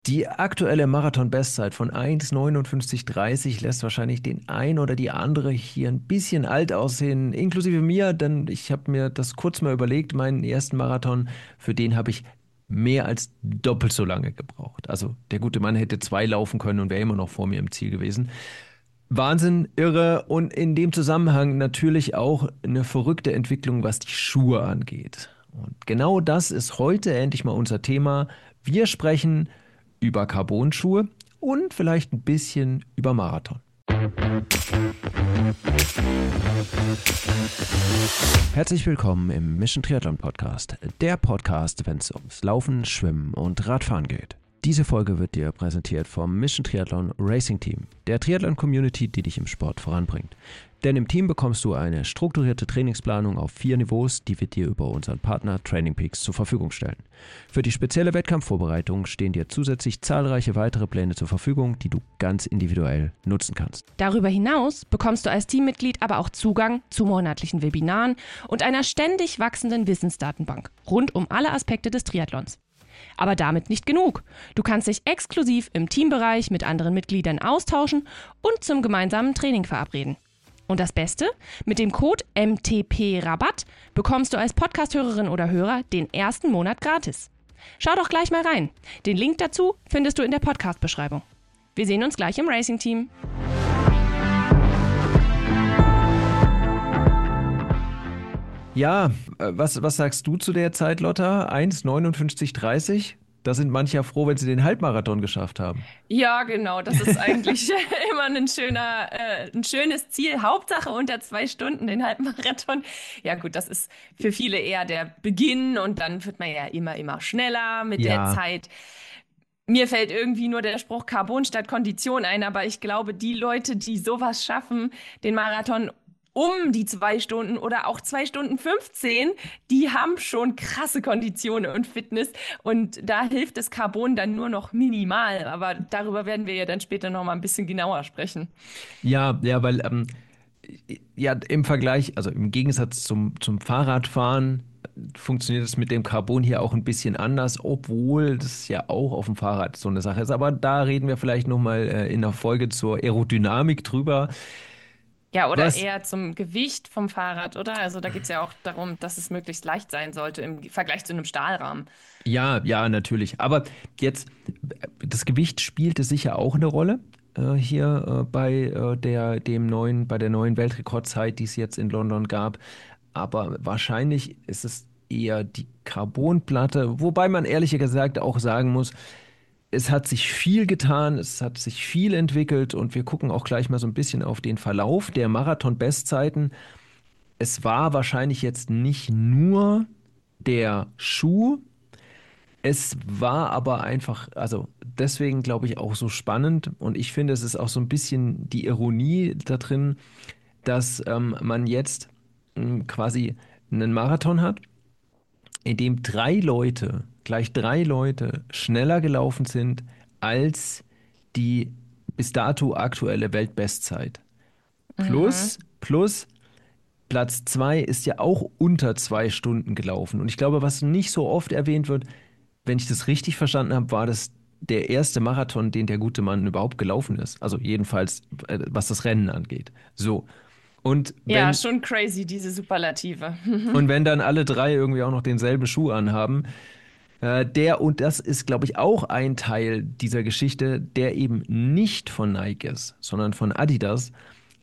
Die aktuelle Marathon-Bestzeit von 1,59,30 lässt wahrscheinlich den ein oder die andere hier ein bisschen alt aussehen, inklusive mir, denn ich habe mir das kurz mal überlegt, meinen ersten Marathon, für den habe ich mehr als doppelt so lange gebraucht. Also der gute Mann hätte zwei laufen können und wäre immer noch vor mir im Ziel gewesen. Wahnsinn, irre und in dem Zusammenhang natürlich auch eine verrückte Entwicklung, was die Schuhe angeht. Und genau das ist heute endlich mal unser Thema. Wir sprechen über Carbon-Schuhe und vielleicht ein bisschen über Marathon. Herzlich willkommen im Mission Triathlon Podcast, der Podcast, wenn es ums Laufen, Schwimmen und Radfahren geht. Diese Folge wird dir präsentiert vom Mission Triathlon Racing Team, der Triathlon-Community, die dich im Sport voranbringt. Denn im Team bekommst du eine strukturierte Trainingsplanung auf 4 Niveaus, die wir dir über unseren Partner Training Peaks zur Verfügung stellen. Für die spezielle Wettkampfvorbereitung stehen dir zusätzlich zahlreiche weitere Pläne zur Verfügung, die du ganz individuell nutzen kannst. Darüber hinaus bekommst du als Teammitglied aber auch Zugang zu monatlichen Webinaren und einer ständig wachsenden Wissensdatenbank rund um alle Aspekte des Triathlons. Aber damit nicht genug. Du kannst dich exklusiv im Teambereich mit anderen Mitgliedern austauschen und zum gemeinsamen Training verabreden. Und das Beste? Mit dem Code MTP-Rabatt bekommst du als Podcast-Hörerin oder Hörer den ersten Monat gratis. Schau doch gleich mal rein. Den Link dazu findest du in der Podcast-Beschreibung. Wir sehen uns gleich im Racing-Team. Ja, was sagst du zu der Zeit, Lotta? 1,59,30? Da sind manche ja froh, wenn sie den Halbmarathon geschafft haben. Ja, genau. Das ist eigentlich immer ein schönes Ziel. Hauptsache unter 2 Stunden den Halbmarathon. Ja, gut, das ist für viele eher der Beginn und dann wird man ja immer schneller mit der Ja, Zeit. Mir fällt irgendwie nur der Spruch Carbon statt Kondition ein, aber ich glaube, die Leute, die sowas schaffen, den Marathon um die 2 Stunden oder auch 2 Stunden 15, die haben schon krasse Konditionen und Fitness und da hilft das Carbon dann nur noch minimal, aber darüber werden wir ja dann später noch mal ein bisschen genauer sprechen. ja, weil ja, im Vergleich, also im Gegensatz zum Fahrradfahren, funktioniert es mit dem Carbon hier auch ein bisschen anders, obwohl das ja auch auf dem Fahrrad so eine Sache ist. Aber da reden wir vielleicht nochmal in der Folge zur Aerodynamik drüber. Ja, oder Was eher zum Gewicht vom Fahrrad, oder? Also da geht es ja auch darum, dass es möglichst leicht sein sollte im Vergleich zu einem Stahlrahmen. Ja, natürlich. Aber jetzt, das Gewicht spielte sicher auch eine Rolle hier bei der neuen Weltrekordzeit, die es jetzt in London gab. Aber wahrscheinlich ist es eher die Carbonplatte, wobei man ehrlich gesagt auch sagen muss, es hat sich viel getan, es hat sich viel entwickelt und wir gucken auch gleich mal so ein bisschen auf den Verlauf der Marathon-Bestzeiten. Es war wahrscheinlich jetzt nicht nur der Schuh, es war aber einfach, also deswegen glaube ich auch so spannend und ich finde, es ist auch so ein bisschen die Ironie da drin, dass man jetzt quasi einen Marathon hat, in dem gleich drei Leute schneller gelaufen sind als die bis dato aktuelle Weltbestzeit. Mhm. Plus Platz zwei ist ja auch unter 2 Stunden gelaufen. Und ich glaube, was nicht so oft erwähnt wird, wenn ich das richtig verstanden habe, war das der erste Marathon, den der gute Mann überhaupt gelaufen ist. Also jedenfalls, was das Rennen angeht. So. Und Ja, wenn, schon crazy, diese Superlative. und wenn dann alle drei irgendwie auch noch denselben Schuh anhaben, und das ist, glaube ich, auch ein Teil dieser Geschichte, der eben nicht von Nike ist, sondern von Adidas,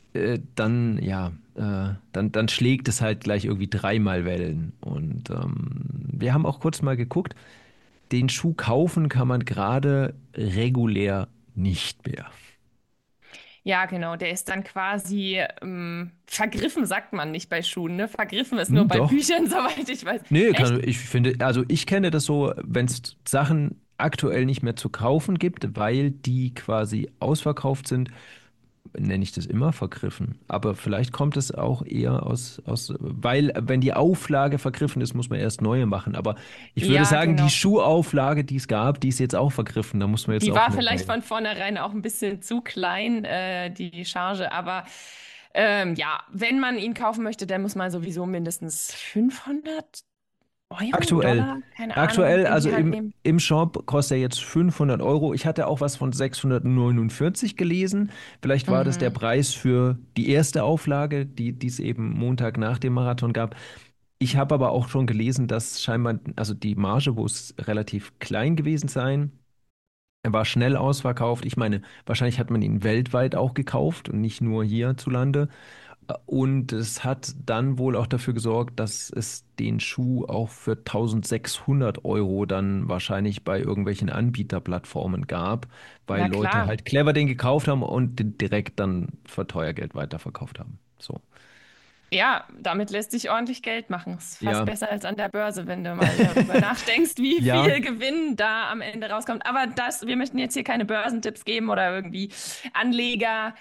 dann schlägt es halt gleich irgendwie dreimal Wellen. Und wir haben auch kurz mal geguckt, den Schuh kaufen kann man gerade regulär nicht mehr. Ja, genau, der ist dann quasi vergriffen, sagt man nicht bei Schuhen, ne? Vergriffen ist nur Hm, bei doch. Büchern, soweit ich weiß. Nee, Echt? ich finde, also ich kenne das so, wenn es Sachen aktuell nicht mehr zu kaufen gibt, weil die quasi ausverkauft sind, nenne ich das immer vergriffen. Aber vielleicht kommt es auch eher weil wenn die Auflage vergriffen ist, muss man erst neue machen. Aber ich würde Ja, sagen, die genau. Schuhauflage, die es gab, die ist jetzt auch vergriffen. Da muss man jetzt Die auch war eine vielleicht neue. von vornherein auch ein bisschen zu klein, die Charge, aber ja, wenn man ihn kaufen möchte, dann muss man sowieso mindestens 500 Euro, Aktuell. Dollar, keine Ahnung, Aktuell, in also die Hand nehmen. im Shop kostet er jetzt 500 Euro. Ich hatte auch was von 649 gelesen. Vielleicht war das der Mhm. Preis für die erste Auflage, die es eben Montag nach dem Marathon gab. Ich habe aber auch schon gelesen, dass scheinbar, also die Marge muss relativ klein gewesen sein. Er war schnell ausverkauft. Ich meine, wahrscheinlich hat man ihn weltweit auch gekauft und nicht nur hierzulande. Und es hat dann wohl auch dafür gesorgt, dass es den Schuh auch für 1.600 Euro dann wahrscheinlich bei irgendwelchen Anbieterplattformen gab, weil Na Leute klar. halt clever den gekauft haben und den direkt dann für teuer Geld weiterverkauft haben. So. Ja, damit lässt sich ordentlich Geld machen. Ist fast Ja, besser als an der Börse, wenn du mal darüber nachdenkst, wie ja, viel Gewinn da am Ende rauskommt. Aber wir möchten jetzt hier keine Börsentipps geben oder irgendwie Anleger.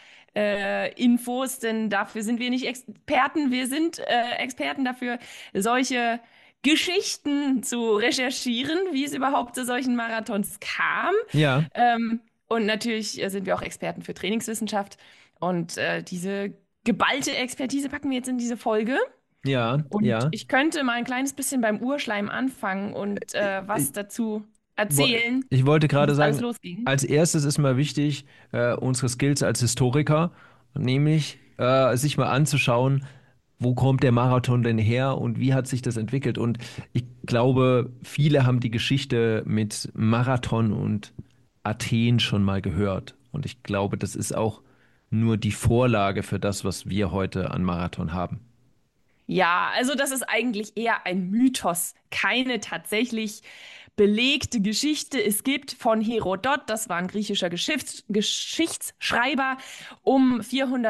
Infos, denn dafür sind wir nicht Experten. Wir sind Experten dafür, solche Geschichten zu recherchieren, wie es überhaupt zu solchen Marathons kam. ja, Und natürlich sind wir auch Experten für Trainingswissenschaft. Und diese geballte Expertise packen wir jetzt in diese Folge. ja, Und ja. ich könnte mal ein kleines bisschen beim Urschleim anfangen und Ich, was dazu wo- erzählen, ich wollte wie gerade das alles sagen, losging. als erstes ist mal wichtig, unsere Skills als Historiker, nämlich sich mal anzuschauen, wo kommt der Marathon denn her und wie hat sich das entwickelt? Und ich glaube, viele haben die Geschichte mit Marathon und Athen schon mal gehört. Und ich glaube, das ist auch nur die Vorlage für das, was wir heute an Marathon haben. Ja, also das ist eigentlich eher ein Mythos, keine tatsächlich belegte Geschichte. Es gibt von Herodot, das war ein griechischer Geschichtsschreiber, um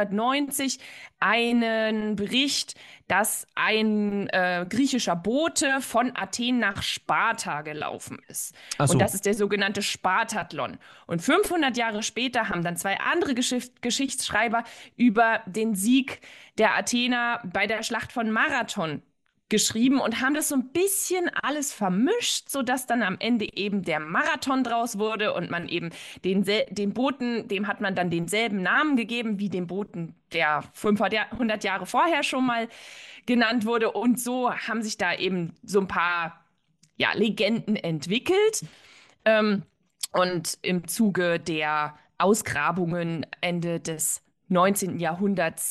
490 einen Bericht, dass ein griechischer Bote von Athen nach Sparta gelaufen ist. Ach Und so, das ist der sogenannte Spartathlon. Und 500 Jahre später haben dann zwei andere Geschichtsschreiber über den Sieg der Athener bei der Schlacht von Marathon geschrieben und haben das so ein bisschen alles vermischt, sodass dann am Ende eben der Marathon draus wurde und man eben den Boten, dem hat man dann denselben Namen gegeben wie dem Boten, der 500 Jahre vorher schon mal genannt wurde. Und so haben sich da eben so ein paar ja, Legenden entwickelt. Ähm, und im Zuge der Ausgrabungen Ende des 19. Jahrhunderts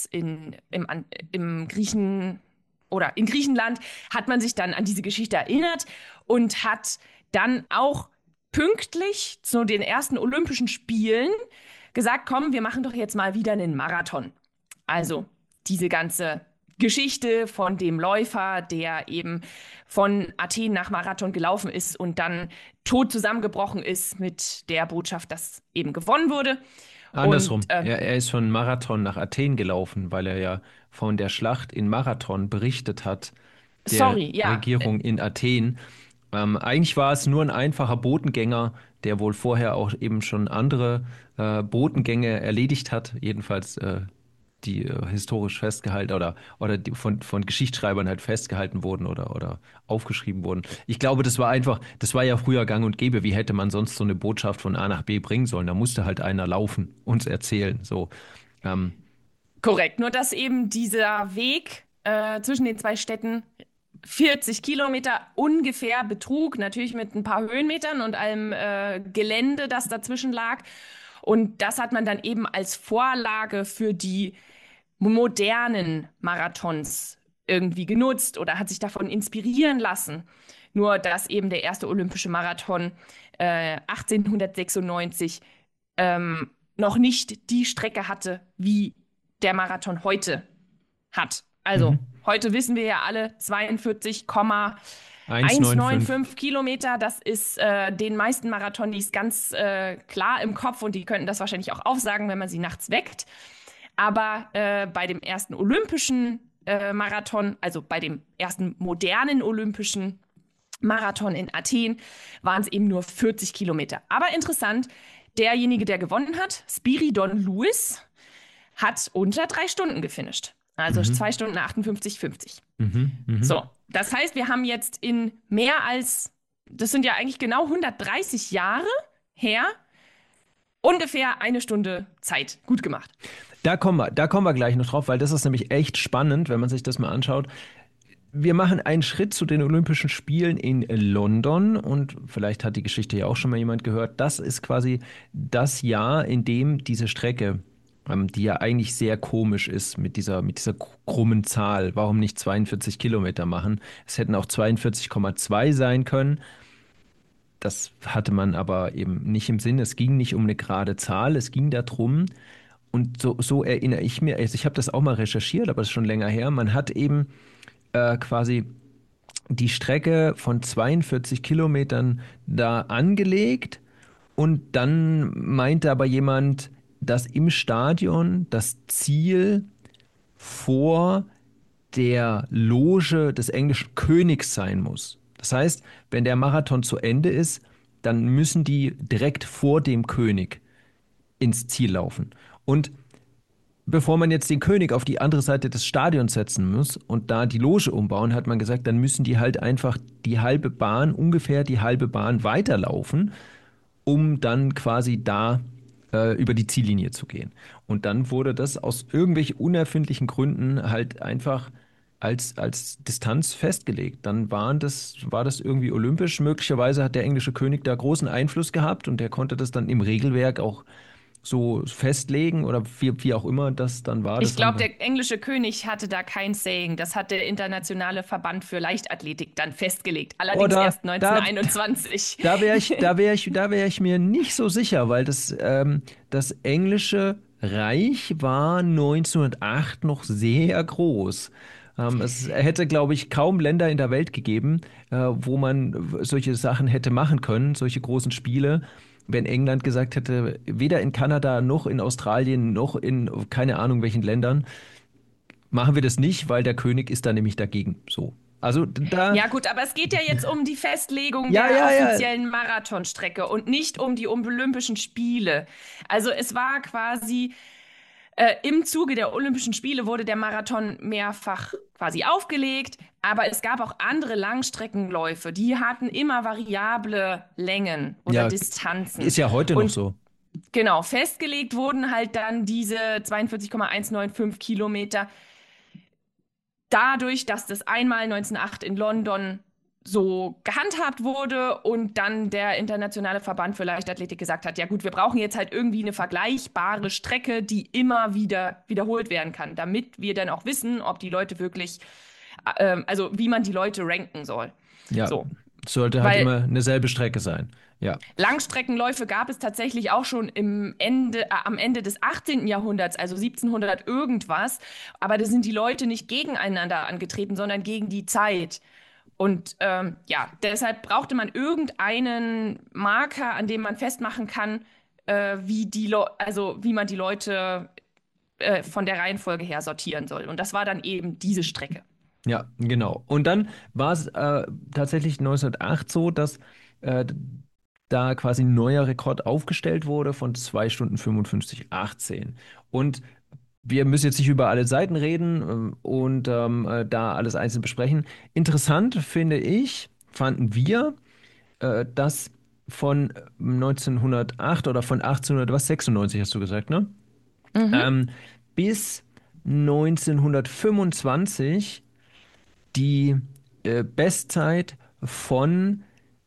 im in Griechenland hat man sich dann an diese Geschichte erinnert und hat dann auch pünktlich zu den ersten Olympischen Spielen gesagt, komm, wir machen doch jetzt mal wieder einen Marathon. Also diese ganze Geschichte von dem Läufer, der eben von Athen nach Marathon gelaufen ist und dann tot zusammengebrochen ist mit der Botschaft, dass eben gewonnen wurde. Und andersrum. Er ist von Marathon nach Athen gelaufen, weil er ja von der Schlacht in Marathon berichtet hat, der sorry, ja, Regierung in Athen. Eigentlich war es nur ein einfacher Botengänger, der wohl vorher auch eben schon andere Botengänge erledigt hat, jedenfalls die historisch festgehalten oder die von Geschichtsschreibern halt festgehalten wurden oder aufgeschrieben wurden. Ich glaube, das war ja früher gang und gäbe. Wie hätte man sonst so eine Botschaft von A nach B bringen sollen? Da musste halt einer laufen, uns erzählen. So, ähm, korrekt. Nur dass eben dieser Weg zwischen den zwei Städten 40 Kilometer ungefähr betrug, natürlich mit ein paar Höhenmetern und allem Gelände, das dazwischen lag. Und das hat man dann eben als Vorlage für die modernen Marathons irgendwie genutzt oder hat sich davon inspirieren lassen. Nur dass eben der erste olympische Marathon 1896 noch nicht die Strecke hatte, wie der Marathon heute hat. Also, mhm. heute wissen wir ja alle 1,95. 42,195 Kilometer. Das ist den meisten Marathonis ganz klar im Kopf und die könnten das wahrscheinlich auch aufsagen, wenn man sie nachts weckt. Aber bei dem ersten olympischen Marathon, also bei dem ersten modernen olympischen Marathon in Athen, waren es eben nur 40 Kilometer. Aber interessant, derjenige, der gewonnen hat, Spiridon Lewis, hat unter 3 Stunden gefinisht. Also Mhm. 2 Stunden 58,50. Mhm. So, Mhm. das heißt, wir haben jetzt in mehr als, das sind ja eigentlich genau 130 Jahre her, ungefähr 1 Stunde Zeit. Gut gemacht. Da kommen wir gleich noch drauf, weil das ist nämlich echt spannend, wenn man sich das mal anschaut. wir machen einen Schritt zu den Olympischen Spielen in London und vielleicht hat die Geschichte ja auch schon mal jemand gehört. Das ist quasi das Jahr, in dem diese Strecke, die ja eigentlich sehr komisch ist mit dieser krummen Zahl, warum nicht 42 Kilometer machen? Es hätten auch 42,2 sein können. Das hatte man aber eben nicht im Sinn. Es ging nicht um eine gerade Zahl, es ging darum, und so erinnere ich mir, also ich habe das auch mal recherchiert, aber das ist schon länger her. Man hat eben quasi die Strecke von 42 Kilometern da angelegt und dann meinte aber jemand, dass im Stadion das Ziel vor der Loge des englischen Königs sein muss. Das heißt, wenn der Marathon zu Ende ist, dann müssen die direkt vor dem König ins Ziel laufen. Und bevor man jetzt den König auf die andere Seite des Stadions setzen muss und da die Loge umbauen, hat man gesagt, dann müssen die halt einfach die halbe Bahn, ungefähr die halbe Bahn weiterlaufen, um dann quasi da über die Ziellinie zu gehen. Und dann wurde das aus irgendwelchen unerfindlichen Gründen halt einfach als Distanz festgelegt. Dann war das irgendwie olympisch. Möglicherweise hat der englische König da großen Einfluss gehabt und der konnte das dann im Regelwerk auch so festlegen oder wie auch immer das dann war. Ich Das haben glaube, dann, der englische König hatte da kein Saying. Das hat der Internationale Verband für Leichtathletik dann festgelegt. Allerdings oder erst 1921. da wäre ich mir nicht so sicher, weil das englische Reich war 1908 noch sehr groß. Es hätte, glaube ich, kaum Länder in der Welt gegeben, wo man solche Sachen hätte machen können, solche großen Spiele, wenn England gesagt hätte, weder in Kanada noch in Australien noch in keine Ahnung welchen Ländern machen wir das nicht, weil der König ist da nämlich dagegen. So. Also da, Ja gut, aber es geht ja jetzt um die Festlegung ja, der ja, ja, offiziellen Marathonstrecke und nicht um die Olympischen Spiele. Also es war quasi im Zuge der Olympischen Spiele wurde der Marathon mehrfach quasi aufgelegt, aber es gab auch andere Langstreckenläufe, die hatten immer variable Längen oder ja, Distanzen. ist ja heute noch Und so. genau, festgelegt wurden halt dann diese 42,195 Kilometer dadurch, dass das einmal 1908 in London so gehandhabt wurde und dann der Internationale Verband für Leichtathletik gesagt hat, ja gut, wir brauchen jetzt halt irgendwie eine vergleichbare Strecke, die immer wieder wiederholt werden kann, damit wir dann auch wissen, ob die Leute wirklich, also wie man die Leute ranken soll. Ja, So, sollte halt weil immer eine selbe Strecke sein. Ja, Langstreckenläufe gab es tatsächlich auch schon am Ende des 18. Jahrhunderts, also 1700 irgendwas. Aber da sind die Leute nicht gegeneinander angetreten, sondern gegen die Zeit. Und ja, deshalb brauchte man irgendeinen Marker, an dem man festmachen kann, wie man die Leute von der Reihenfolge her sortieren soll. Und das war dann eben diese Strecke. ja, genau. Und dann war es tatsächlich 1908 so, dass äh, da quasi ein neuer Rekord aufgestellt wurde von 2 Stunden 55,18. Und wir müssen jetzt nicht über alle Seiten reden und da alles einzeln besprechen. Interessant finde ich, fanden wir, dass von 1908 oder von 1800, was 96 hast du gesagt, ne? Mhm. Ähm, bis 1925 die Bestzeit von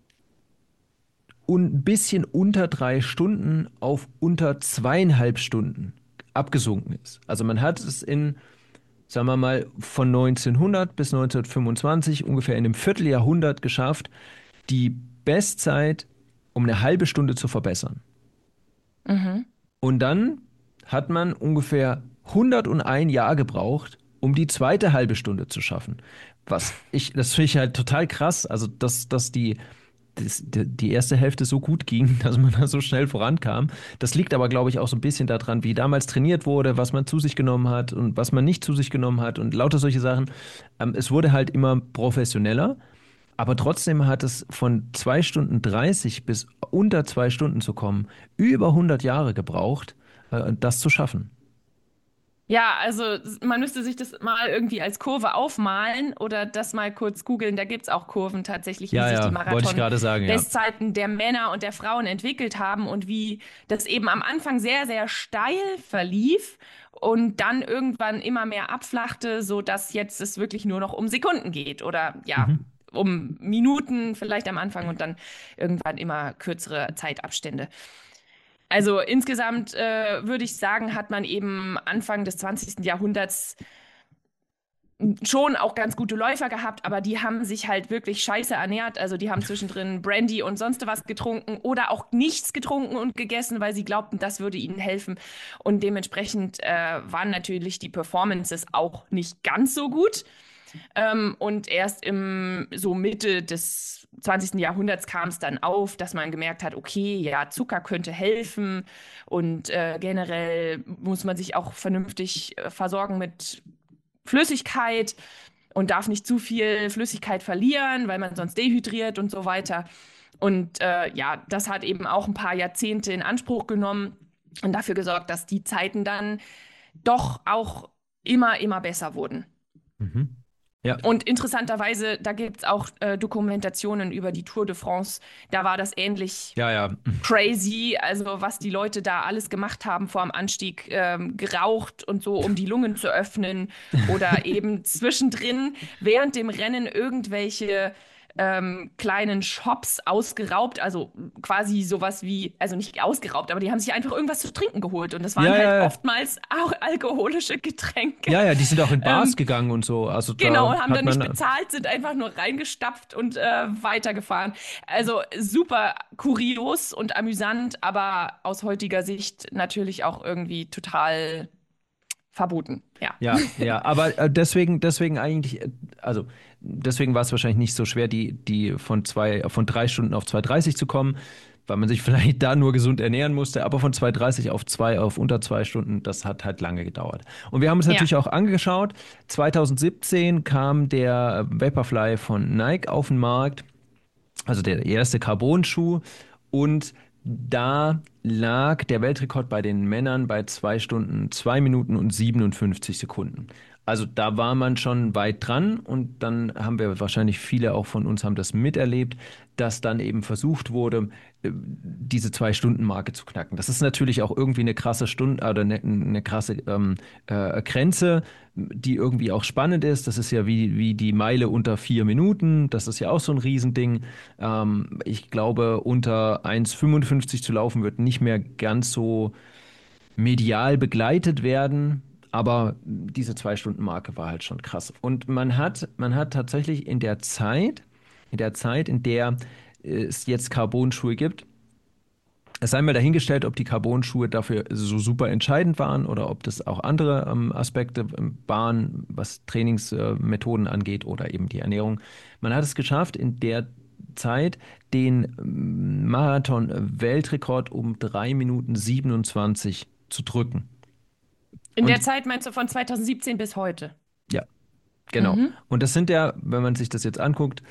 ein bisschen unter 3 Stunden auf unter 2,5 Stunden abgesunken ist. Also man hat es sagen wir mal, von 1900 bis 1925 ungefähr in einem Vierteljahrhundert geschafft, die Bestzeit um eine halbe Stunde zu verbessern. Mhm. Und dann hat man ungefähr 101 Jahr gebraucht, um die zweite halbe Stunde zu schaffen. Das finde ich halt total krass. Also, die erste Hälfte so gut ging, dass man da so schnell vorankam. Das liegt aber, glaube ich, auch so ein bisschen daran, wie damals trainiert wurde, was man zu sich genommen hat und was man nicht zu sich genommen hat und lauter solche Sachen. Es wurde halt immer professioneller, aber trotzdem hat es von 2 Stunden 30 bis unter 2 Stunden zu kommen, über 100 Jahre gebraucht, das zu schaffen. Ja, also man müsste sich das mal irgendwie als Kurve aufmalen oder das mal kurz googeln. Da gibt es auch Kurven tatsächlich, wie Ja, sich die ja, wollte ich gerade sagen, ja. Marathon-Bestzeiten der Männer und der Frauen entwickelt haben und wie das eben am Anfang sehr, sehr steil verlief und dann irgendwann immer mehr abflachte, sodass jetzt es wirklich nur noch um Sekunden geht oder ja, Mhm. um Minuten vielleicht am Anfang und dann irgendwann immer kürzere Zeitabstände. Also insgesamt würde ich sagen, hat man eben Anfang des 20. Jahrhunderts schon auch ganz gute Läufer gehabt, aber die haben sich halt wirklich scheiße ernährt. Also die haben zwischendrin Brandy und sonst was getrunken oder auch nichts getrunken und gegessen, weil sie glaubten, das würde ihnen helfen. Und dementsprechend waren natürlich die Performances auch nicht ganz so gut. Und erst im so Mitte des 20. Jahrhunderts kam es dann auf, dass man gemerkt hat, okay, ja, Zucker könnte helfen und generell muss man sich auch vernünftig versorgen mit Flüssigkeit und darf nicht zu viel Flüssigkeit verlieren, weil man sonst dehydriert und so weiter. Und ja, das hat eben auch ein paar Jahrzehnte in Anspruch genommen und dafür gesorgt, dass die Zeiten dann doch auch immer besser wurden. Mhm. Ja, Und interessanterweise, da gibt es auch Dokumentationen über die Tour de France. Da war das ähnlich ja, ja. crazy, also was die Leute da alles gemacht haben vor dem Anstieg, geraucht und so, um die Lungen zu öffnen oder eben zwischendrin während dem Rennen irgendwelche kleinen Shops ausgeraubt, also quasi sowas wie, also nicht ausgeraubt, aber die haben sich einfach irgendwas zu trinken geholt und das waren Ja, halt ja, ja. oftmals auch alkoholische Getränke. Ja, ja, die sind auch in Bars Ähm, gegangen und so. Also Genau, da und haben hat dann nicht man. bezahlt, sind einfach nur reingestapft und weitergefahren. Also super kurios und amüsant, aber aus heutiger Sicht natürlich auch irgendwie total verboten. Ja. Ja, ja, aber deswegen eigentlich, also deswegen war es wahrscheinlich nicht so schwer, die von 3 Stunden auf 2,30 zu kommen, weil man sich vielleicht da nur gesund ernähren musste, aber von 2,30 auf unter 2 Stunden, das hat halt lange gedauert. Und wir haben uns Ja. natürlich auch angeschaut, 2017 kam der Vaporfly von Nike auf den Markt, also der erste Carbon-Schuh. Und da lag der Weltrekord bei den Männern bei 2 Stunden, 2 Minuten und 57 Sekunden. Also da war man schon weit dran und dann haben wir wahrscheinlich viele auch von uns haben das miterlebt, dass dann eben versucht wurde, diese 2 Stunden Marke zu knacken. Das ist natürlich auch irgendwie eine krasse Stunde oder eine krasse Grenze, die irgendwie auch spannend ist. Das ist ja wie die Meile unter 4 Minuten. Das ist ja auch so ein Riesending. Ich glaube, unter 1,55 zu laufen wird nicht mehr ganz so medial begleitet werden. Aber diese 2 Stunden Marke war halt schon krass. Und man hat tatsächlich in der Zeit, in der es jetzt Carbon-Schuhe gibt, es sei mal dahingestellt, ob die Carbon-Schuhe dafür so super entscheidend waren oder ob das auch andere Aspekte waren, was Trainingsmethoden angeht oder eben die Ernährung. Man hat es geschafft, in der Zeit den Marathon-Weltrekord um 3 Minuten 27 zu drücken. In der Und Zeit meinst du von 2017 bis heute? ja, genau. Mhm. Und das sind ja, wenn man sich das jetzt anguckt,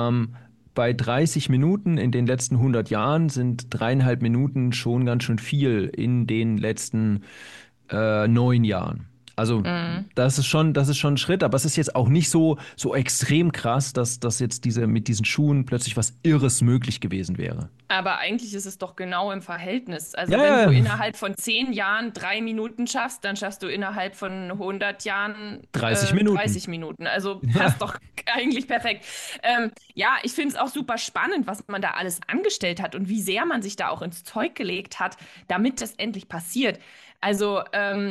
bei 30 Minuten in den letzten 100 Jahren sind 3,5 Minuten schon ganz schön viel in den letzten 9 Jahren. Also Mhm. das ist schon ein Schritt, aber es ist jetzt auch nicht so extrem krass, dass jetzt mit diesen Schuhen plötzlich was Irres möglich gewesen wäre. Aber eigentlich ist es doch genau im Verhältnis. Also Ja, wenn ja, du ja, innerhalb von 10 Jahren 3 Minuten schaffst, dann schaffst du innerhalb von 100 Jahren 30 Minuten. 30 Minuten. Also Ja. passt doch eigentlich perfekt. Ja, ich finde es auch super spannend, was man da alles angestellt hat und wie sehr man sich da auch ins Zeug gelegt hat, damit das endlich passiert. Also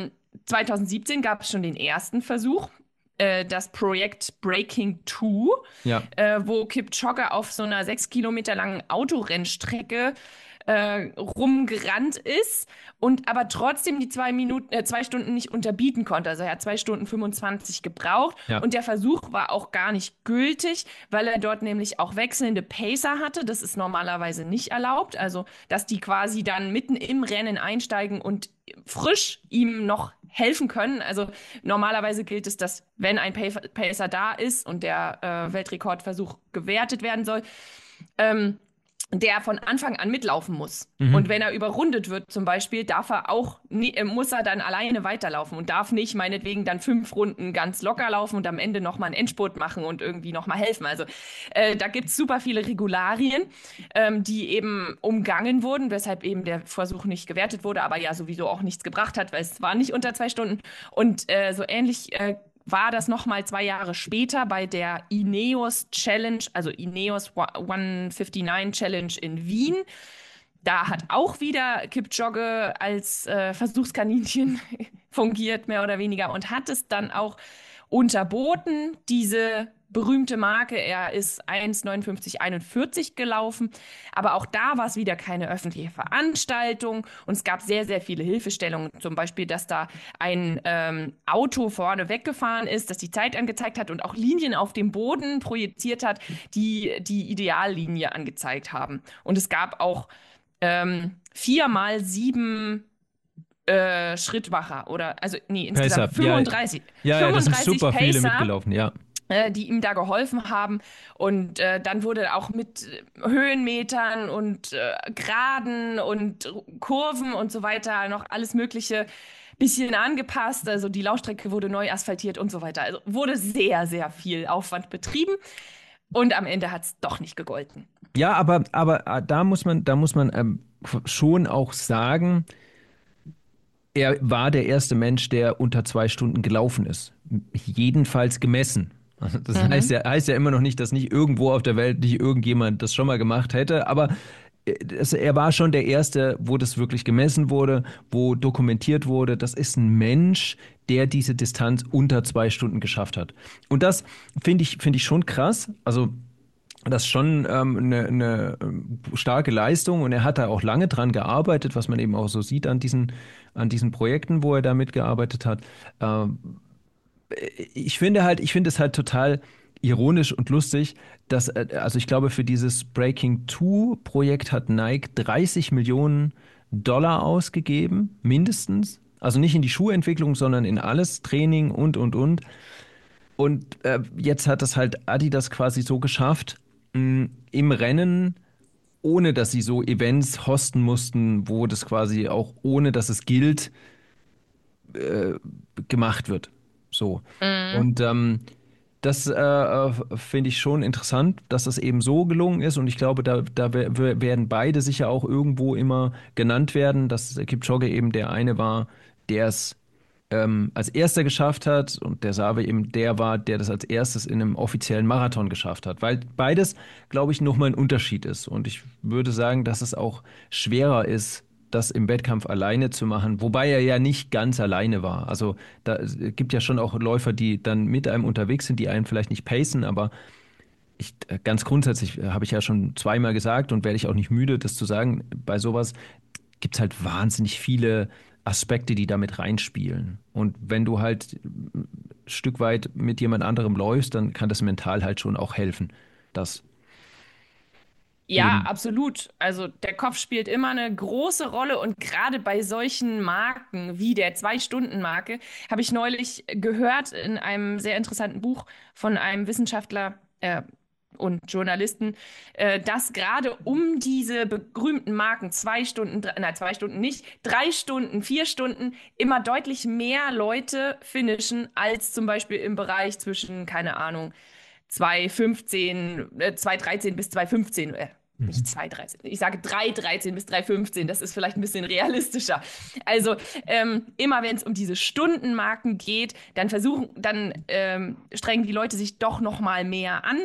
2017 gab es schon den ersten Versuch, das Projekt Breaking Two, Ja, wo Kipchoge auf so einer 6 Kilometer langen Autorennstrecke rumgerannt ist und aber trotzdem die 2 Stunden nicht unterbieten konnte. Also er hat 2 Stunden 25 gebraucht ja. und der Versuch war auch gar nicht gültig, weil er dort nämlich auch wechselnde Pacer hatte. Das ist normalerweise nicht erlaubt. Also, dass die quasi dann mitten im Rennen einsteigen und frisch ihm noch helfen können. Also normalerweise gilt es, dass wenn ein Pacer da ist und der Weltrekordversuch gewertet werden soll, ähm, der von Anfang an mitlaufen muss. Und Mhm. wenn er überrundet wird zum Beispiel, muss er dann alleine weiterlaufen und darf nicht meinetwegen dann 5 Runden ganz locker laufen und am Ende nochmal einen Endspurt machen und irgendwie nochmal helfen. Also da gibt es super viele Regularien, die eben umgangen wurden, weshalb eben der Versuch nicht gewertet wurde, aber ja sowieso auch nichts gebracht hat, weil es war nicht unter 2 Stunden. Und so ähnlich war das nochmal 2 Jahre später bei der Ineos Challenge, also Ineos 159 Challenge in Wien. Da hat auch wieder Kipchoge als Versuchskaninchen fungiert, mehr oder weniger, und hat es dann auch unterboten, diese berühmte Marke. Er ist 1,59,41 gelaufen, aber auch da war es wieder keine öffentliche Veranstaltung und es gab sehr, sehr viele Hilfestellungen, zum Beispiel, dass da ein Auto vorne weggefahren ist, das die Zeit angezeigt hat und auch Linien auf dem Boden projiziert hat, die die Ideallinie angezeigt haben. Und es gab auch 4x7 Schrittmacher oder, also nee, insgesamt Pacer, ja, 35, ja, das sind 35 super viele Pacer, mitgelaufen, ja. die ihm da geholfen haben. Und dann wurde auch mit Höhenmetern und Geraden und Kurven und so weiter noch alles Mögliche bisschen angepasst. Also die Laufstrecke wurde neu asphaltiert und so weiter. Also wurde sehr, sehr viel Aufwand betrieben. Und am Ende hat es doch nicht gegolten. Ja, aber da muss man schon auch sagen, er war der erste Mensch, der unter 2 Stunden gelaufen ist. Jedenfalls gemessen. Also das Mhm. heißt ja immer noch nicht, dass nicht irgendwo auf der Welt nicht irgendjemand das schon mal gemacht hätte, aber er war schon der Erste, wo das wirklich gemessen wurde, wo dokumentiert wurde, das ist ein Mensch, der diese Distanz unter 2 Stunden geschafft hat. Und das finde ich schon krass. Also das ist schon eine starke Leistung und er hat da auch lange dran gearbeitet, was man eben auch so sieht an diesen Projekten, wo er da mitgearbeitet hat. Ähm, ich finde es halt total ironisch und lustig, dass, also ich glaube, für dieses Breaking Two Projekt hat Nike 30 Millionen Dollar ausgegeben, mindestens. Also nicht in die Schuhentwicklung, sondern in alles, Training und. Und jetzt hat es halt Adidas quasi so geschafft, im Rennen, ohne dass sie so Events hosten mussten, wo das quasi auch ohne dass es gilt, äh, gemacht wird. So. Mhm. Und das finde ich schon interessant, dass das eben so gelungen ist. Und ich glaube, da werden beide sicher auch irgendwo immer genannt werden, dass Kipchoge eben der eine war, der es als erster geschafft hat und der Save eben der war, der das als erstes in einem offiziellen Marathon geschafft hat. Weil beides, glaube ich, nochmal ein Unterschied ist. Und ich würde sagen, dass es auch schwerer ist, das im Wettkampf alleine zu machen, wobei er ja nicht ganz alleine war. Also da es gibt ja schon auch Läufer, die dann mit einem unterwegs sind, die einen vielleicht nicht pacen, aber ganz grundsätzlich habe ich ja schon zweimal gesagt und werde ich auch nicht müde, das zu sagen, bei sowas gibt es halt wahnsinnig viele Aspekte, die damit reinspielen. Und wenn du halt ein Stück weit mit jemand anderem läufst, dann kann das mental halt schon auch helfen, das Ja, eben. absolut. Also der Kopf spielt immer eine große Rolle und gerade bei solchen Marken wie der 2-Stunden-Marke habe ich neulich gehört in einem sehr interessanten Buch von einem Wissenschaftler und Journalisten, dass gerade um diese berühmten Marken 2 Stunden, 2 Stunden nicht, 3 Stunden, 4 Stunden immer deutlich mehr Leute finishen als zum Beispiel im Bereich zwischen, keine Ahnung, 2,13 bis 2,15, nicht Mhm. 2,13, ich sage 3,13 bis 3,15, das ist vielleicht ein bisschen realistischer. Also immer wenn es um diese Stundenmarken geht, dann strengen die Leute sich doch noch mal mehr an,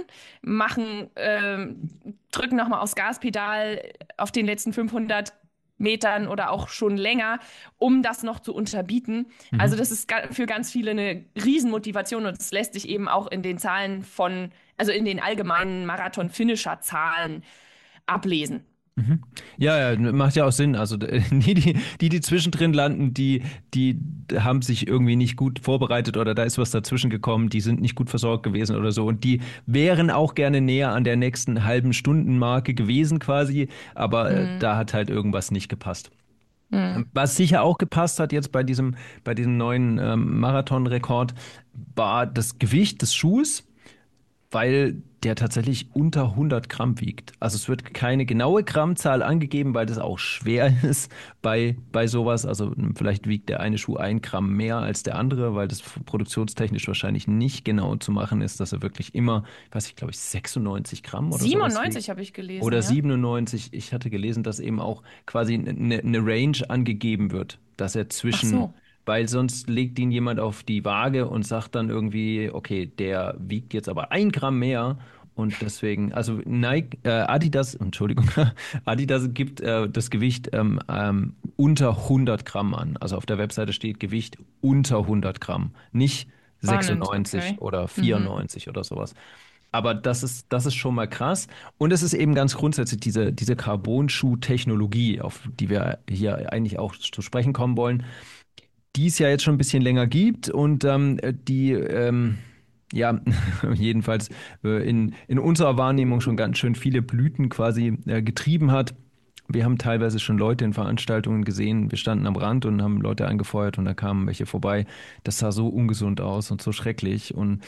drücken noch mal aufs Gaspedal auf den letzten 500 Metern oder auch schon länger, um das noch zu unterbieten. Also Mhm. das ist für ganz viele eine Riesenmotivation und es lässt sich eben auch in den also in den allgemeinen Marathon-Finisher-Zahlen ablesen. Mhm. Ja, ja, macht ja auch Sinn. Also die zwischendrin landen, die haben sich irgendwie nicht gut vorbereitet oder da ist was dazwischen gekommen, die sind nicht gut versorgt gewesen oder so. Und die wären auch gerne näher an der nächsten halben Stundenmarke gewesen quasi, aber Mhm. da hat halt irgendwas nicht gepasst. Mhm. Was sicher auch gepasst hat jetzt bei diesem neuen Marathonrekord, war das Gewicht des Schuhs. weil der tatsächlich unter 100 Gramm wiegt. Also es wird keine genaue Grammzahl angegeben, weil das auch schwer ist bei sowas. Also vielleicht wiegt der eine Schuh 1 Gramm mehr als der andere, weil das produktionstechnisch wahrscheinlich nicht genau zu machen ist, dass er wirklich immer, weiß ich, glaube ich, 96 Gramm oder sowas wiegt. 97 habe ich gelesen, Oder ja. 97. Ich hatte gelesen, dass eben auch quasi eine Range angegeben wird, dass er Ach zwischen, so. weil sonst legt ihn jemand auf die Waage und sagt dann irgendwie, okay, der wiegt jetzt aber 1 Gramm mehr und deswegen, also Nike, Adidas, Entschuldigung, Adidas gibt das Gewicht unter 100 Gramm an. Also auf der Webseite steht Gewicht unter 100 Gramm, nicht Spannend, 96 okay. oder Mhm. 94 oder sowas. Aber das ist schon mal krass. Und es ist eben ganz grundsätzlich diese Carbon-Schuh-Technologie, auf die wir hier eigentlich auch zu sprechen kommen wollen, die es ja jetzt schon ein bisschen länger gibt und die ja jedenfalls in unserer Wahrnehmung schon ganz schön viele Blüten quasi getrieben hat. Wir haben teilweise schon Leute in Veranstaltungen gesehen. Wir standen am Rand und haben Leute angefeuert und da kamen welche vorbei. Das sah so ungesund aus und so schrecklich. Und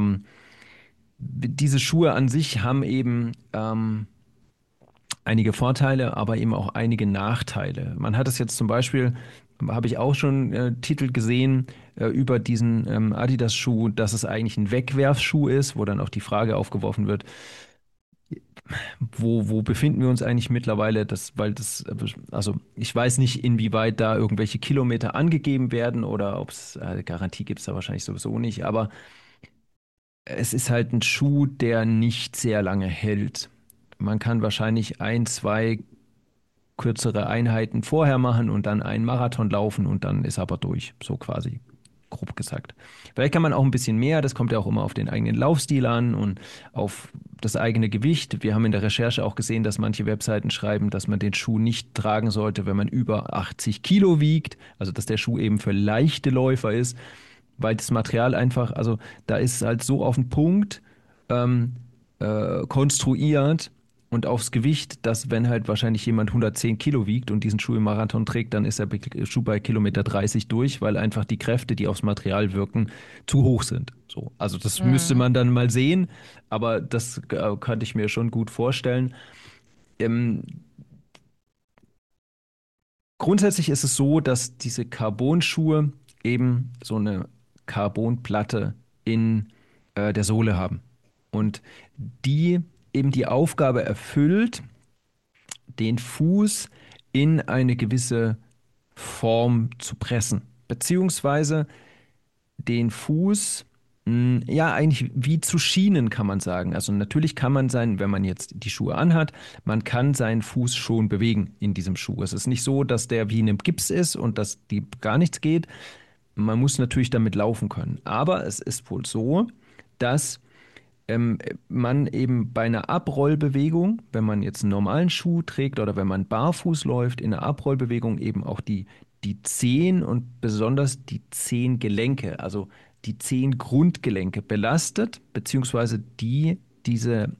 diese Schuhe an sich haben eben einige Vorteile, aber eben auch einige Nachteile. Man hat es jetzt zum Beispiel, habe ich auch schon Titel gesehen über diesen Adidas-Schuh, dass es eigentlich ein Wegwerfschuh ist, wo dann auch die Frage aufgeworfen wird, wo befinden wir uns eigentlich mittlerweile? Weil das, also ich weiß nicht, inwieweit da irgendwelche Kilometer angegeben werden oder ob es, Garantie gibt es da wahrscheinlich sowieso nicht, aber es ist halt ein Schuh, der nicht sehr lange hält. Man kann wahrscheinlich ein, zwei kürzere Einheiten vorher machen und dann einen Marathon laufen und dann ist aber durch, so quasi, grob gesagt. Vielleicht kann man auch ein bisschen mehr, das kommt ja auch immer auf den eigenen Laufstil an und auf das eigene Gewicht. Wir haben in der Recherche auch gesehen, dass manche Webseiten schreiben, dass man den Schuh nicht tragen sollte, wenn man über 80 Kilo wiegt, also dass der Schuh eben für leichte Läufer ist, weil das Material einfach, also da ist halt so auf den Punkt ähm, konstruiert und aufs Gewicht, dass wenn halt wahrscheinlich jemand 110 Kilo wiegt und diesen Schuh im Marathon trägt, dann ist der Schuh bei Kilometer 30 durch, weil einfach die Kräfte, die aufs Material wirken, zu hoch sind. So, also das müsste Mhm. man dann mal sehen, aber das könnte ich mir schon gut vorstellen. Ähm, Grundsätzlich ist es so, dass diese Carbon-Schuhe eben so eine Carbonplatte in der Sohle haben und die eben die Aufgabe erfüllt, den Fuß in eine gewisse Form zu pressen, beziehungsweise den Fuß, ja, eigentlich wie zu Schienen kann man sagen. Also natürlich kann man sein, wenn man jetzt die Schuhe anhat, man kann seinen Fuß schon bewegen in diesem Schuh. Es ist nicht so, dass der wie in einem Gips ist und dass die gar nichts geht. Man muss natürlich damit laufen können. Aber es ist wohl so, dass man eben bei einer Abrollbewegung, wenn man jetzt einen normalen Schuh trägt oder wenn man barfuß läuft, in einer Abrollbewegung eben auch die Zehen und besonders die Zehengelenke, also die Zehengrundgelenke belastet, beziehungsweise diese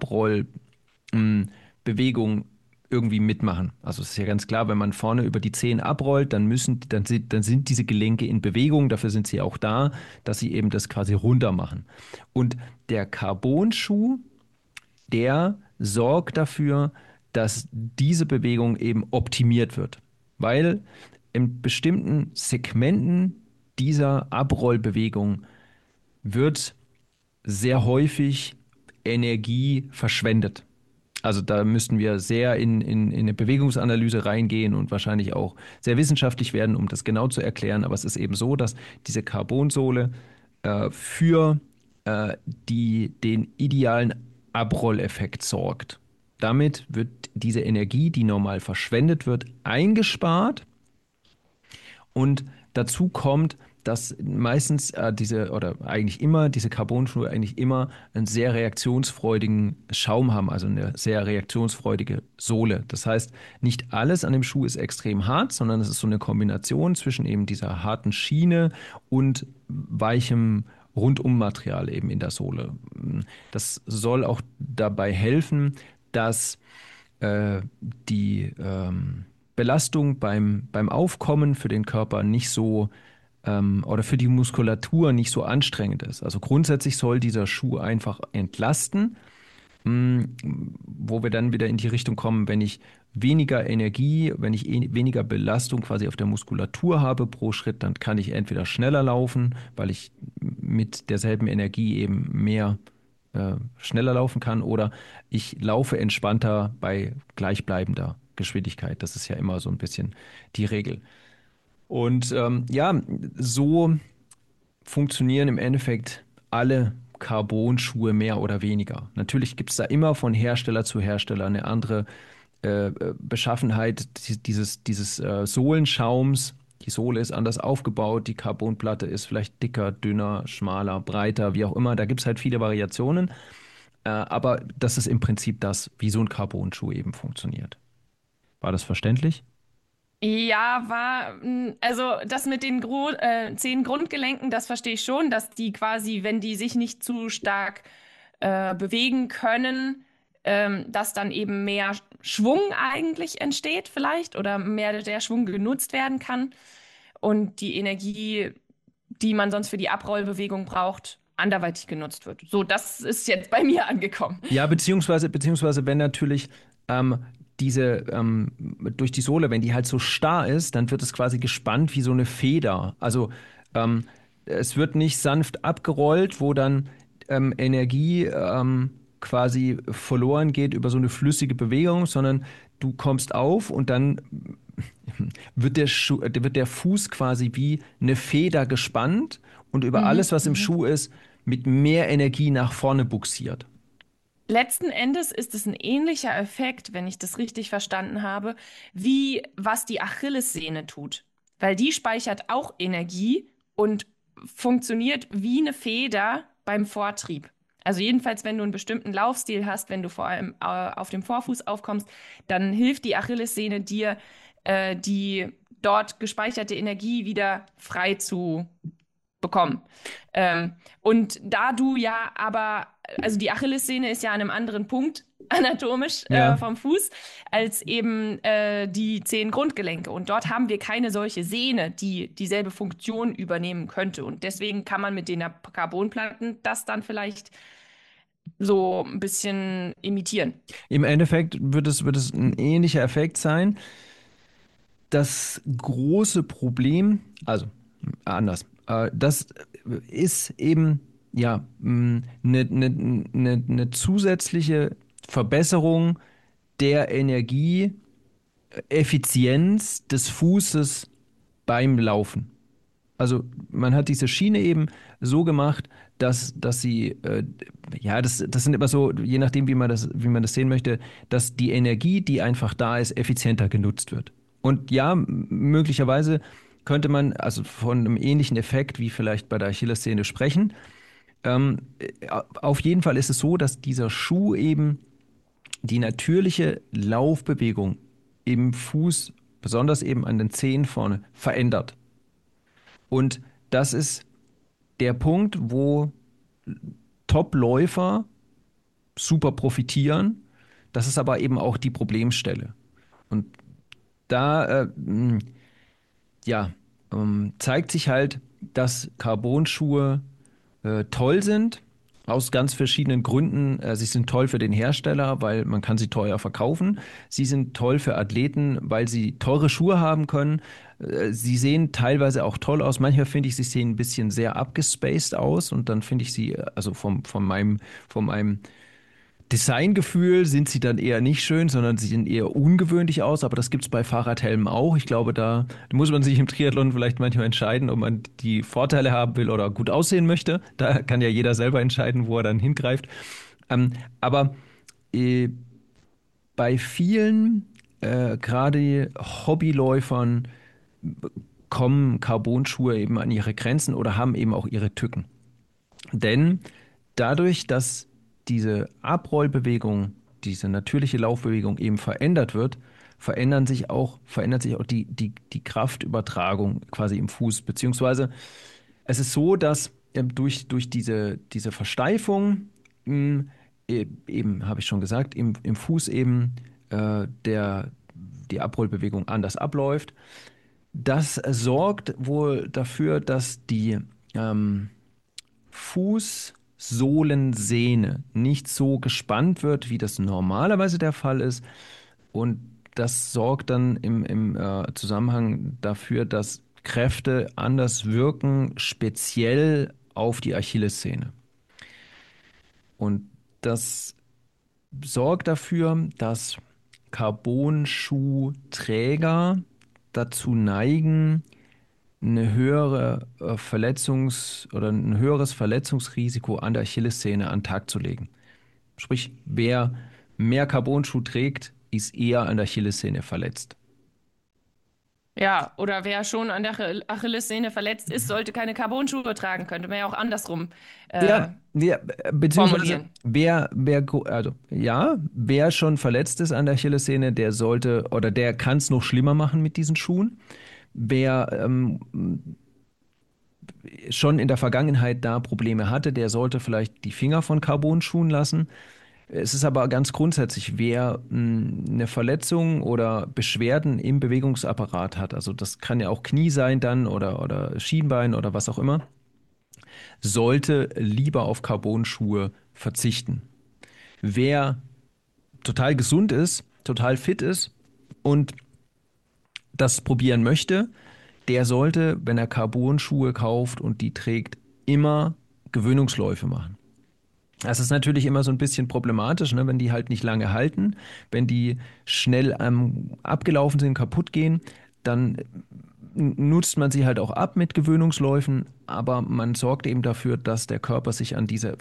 Abrollbewegung irgendwie mitmachen. Also es ist ja ganz klar, wenn man vorne über die Zehen abrollt, dann sind diese Gelenke in Bewegung, dafür sind sie auch da, dass sie eben das quasi runter machen. Und der Carbon-Schuh, der sorgt dafür, dass diese Bewegung eben optimiert wird. Weil in bestimmten Segmenten dieser Abrollbewegung wird sehr häufig Energie verschwendet. Also da müssten wir sehr in eine Bewegungsanalyse reingehen und wahrscheinlich auch sehr wissenschaftlich werden, um das genau zu erklären. Aber es ist eben so, dass diese Carbonsohle für den idealen Abrolleffekt sorgt. Damit wird diese Energie, die normal verschwendet wird, eingespart und dazu kommt, dass meistens oder eigentlich immer diese Carbonschuhe eigentlich immer einen sehr reaktionsfreudigen Schaum haben, also eine sehr reaktionsfreudige Sohle. Das heißt, nicht alles an dem Schuh ist extrem hart, sondern es ist so eine Kombination zwischen eben dieser harten Schiene und weichem Rundummaterial eben in der Sohle. Das soll auch dabei helfen, dass die Belastung beim Aufkommen für den Körper nicht so oder für die Muskulatur nicht so anstrengend ist. Also grundsätzlich soll dieser Schuh einfach entlasten, wo wir dann wieder in die Richtung kommen, wenn ich weniger Energie, wenn ich weniger Belastung quasi auf der Muskulatur habe pro Schritt, dann kann ich entweder schneller laufen, weil ich mit derselben Energie eben mehr schneller laufen kann, oder ich laufe entspannter bei gleichbleibender Geschwindigkeit. Das ist ja immer so ein bisschen die Regel. Und ja, so funktionieren im Endeffekt alle Carbon-Schuhe mehr oder weniger. Natürlich gibt es da immer von Hersteller zu Hersteller eine andere Beschaffenheit dieses Sohlenschaums. Die Sohle ist anders aufgebaut, die Carbonplatte ist vielleicht dicker, dünner, schmaler, breiter, wie auch immer. Da gibt es halt viele Variationen. Aber das ist im Prinzip das, wie so ein Carbon-Schuh eben funktioniert. War das verständlich? Ja, also das mit den 10 Grundgelenken, das verstehe ich schon, dass die quasi, wenn die sich nicht zu stark bewegen können, dass dann eben mehr Schwung eigentlich entsteht vielleicht oder mehr der Schwung genutzt werden kann und die Energie, die man sonst für die Abrollbewegung braucht, anderweitig genutzt wird. So, das ist jetzt bei mir angekommen. Ja, beziehungsweise wenn natürlich ähm, durch die Sohle, wenn die halt so starr ist, dann wird es quasi gespannt wie so eine Feder. Also ähm, es wird nicht sanft abgerollt, wo dann Energie quasi verloren geht über so eine flüssige Bewegung, sondern du kommst auf und dann wird der Fuß quasi wie eine Feder gespannt und über Mhm, alles, was im mhm. Schuh ist, mit mehr Energie nach vorne buxiert. Letzten Endes ist es ein ähnlicher Effekt, wenn ich das richtig verstanden habe, wie was die Achillessehne tut. Weil die speichert auch Energie und funktioniert wie eine Feder beim Vortrieb. Also jedenfalls, wenn du einen bestimmten Laufstil hast, wenn du vor allem auf dem Vorfuß aufkommst, dann hilft die Achillessehne dir, die dort gespeicherte Energie wieder frei zu bekommen. Und da du ja aber, also die Achillessehne ist ja an einem anderen Punkt anatomisch Ja. vom Fuß als eben die 10 Grundgelenke. Und dort haben wir keine solche Sehne, die dieselbe Funktion übernehmen könnte. Und deswegen kann man mit den Carbonplatten das dann vielleicht so ein bisschen imitieren. Im Endeffekt wird es ein ähnlicher Effekt sein. Das große Problem, also anders, das ist eben ja eine zusätzliche Verbesserung der Energieeffizienz des Fußes beim Laufen. Also man hat diese Schiene eben so gemacht, dass sie, ja, das sind immer so, je nachdem, wie man das sehen möchte, dass die Energie, die einfach da ist, effizienter genutzt wird. Und ja, möglicherweise könnte man also von einem ähnlichen Effekt wie vielleicht bei der Achillessehne sprechen. Auf jeden Fall ist es so, dass dieser Schuh eben die natürliche Laufbewegung im Fuß, besonders eben an den Zehen vorne, verändert. Und das ist der Punkt, wo Top-Läufer super profitieren. Das ist aber eben auch die Problemstelle. Und da ja, zeigt sich halt, dass Carbon-Schuhe toll sind, aus ganz verschiedenen Gründen. Sie sind toll für den Hersteller, weil man kann sie teuer verkaufen. Sie sind toll für Athleten, weil sie teure Schuhe haben können. Sie sehen teilweise auch toll aus. Manchmal finde ich, sie sehen ein bisschen sehr abgespaced aus und dann finde ich sie, also von meinem Designgefühl sind sie dann eher nicht schön, sondern sie sehen eher ungewöhnlich aus, aber das gibt es bei Fahrradhelmen auch. Ich glaube, da muss man sich im Triathlon vielleicht manchmal entscheiden, ob man die Vorteile haben will oder gut aussehen möchte. Da kann ja jeder selber entscheiden, wo er dann hingreift. Aber äh, bei vielen, gerade Hobbyläufern, kommen Carbon-Schuhe eben an ihre Grenzen oder haben eben auch ihre Tücken. Denn dadurch, dass diese Abrollbewegung, diese natürliche Laufbewegung eben verändert wird, verändert sich auch die Kraftübertragung quasi im Fuß. Beziehungsweise es ist so, dass durch diese Versteifung, eben, habe ich schon gesagt, im Fuß eben die Abrollbewegung anders abläuft. Das sorgt wohl dafür, dass die ähm, Fußsohlensehne nicht so gespannt wird, wie das normalerweise der Fall ist. Und das sorgt dann im Zusammenhang dafür, dass Kräfte anders wirken, speziell auf die Achillessehne. Und das sorgt dafür, dass Carbon-Schuhträger dazu neigen, eine höhere oder ein höheres Verletzungsrisiko an der Achillessehne an den Tag zu legen. Sprich, wer mehr Carbon-Schuh trägt, ist eher an der Achillessehne verletzt. Ja, oder wer schon an der Achillessehne verletzt ist, sollte keine Carbon-Schuhe tragen, könnte man ja auch andersrum Ja, beziehungsweise formulieren. wer schon verletzt ist an der Achillessehne, der sollte oder der kann es noch schlimmer machen mit diesen Schuhen. Wer schon in der Vergangenheit da Probleme hatte, der sollte vielleicht die Finger von Carbon-Schuhen lassen. Es ist aber ganz grundsätzlich, wer eine Verletzung oder Beschwerden im Bewegungsapparat hat, also das kann ja auch Knie sein dann oder Schienbein oder was auch immer, sollte lieber auf Carbon-Schuhe verzichten. Wer total gesund ist, total fit ist und das probieren möchte, der sollte, wenn er Carbon-Schuhe kauft und die trägt, immer Gewöhnungsläufe machen. Das ist natürlich immer so ein bisschen problematisch, ne, wenn die halt nicht lange halten, wenn die schnell abgelaufen sind, kaputt gehen, dann nutzt man sie halt auch ab mit Gewöhnungsläufen, aber man sorgt eben dafür, dass der Körper sich